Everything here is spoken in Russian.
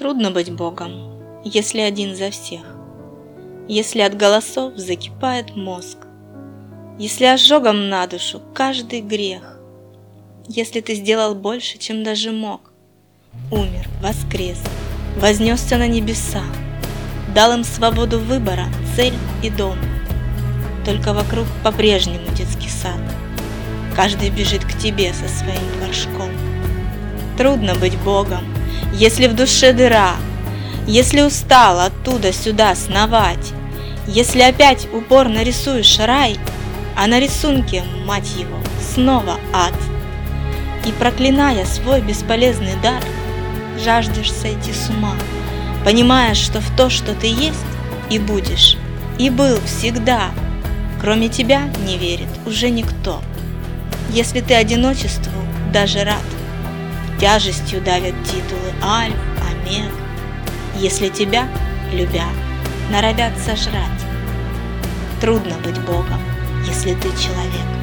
Трудно быть Богом, если один за всех, если от голосов закипает мозг, если ожогом на душу каждый грех, если ты сделал больше, чем даже мог, умер, воскрес, вознесся на небеса, дал им свободу выбора, цель и дом. Только вокруг по-прежнему детский сад, каждый бежит к тебе со своим горшком. Трудно быть Богом, если в душе дыра, если устал оттуда сюда сновать, если опять упорно рисуешь рай, а на рисунке, мать его, снова ад. И, проклиная свой бесполезный дар, жаждешь сойти с ума, понимая, что в то, что ты есть и будешь, и был всегда, кроме тебя не верит уже никто. Если ты одиночеству даже рад, тяжестью давят титулы альф, омег, если тебя, любя, норовят сожрать. Трудно быть Богом, если ты человек.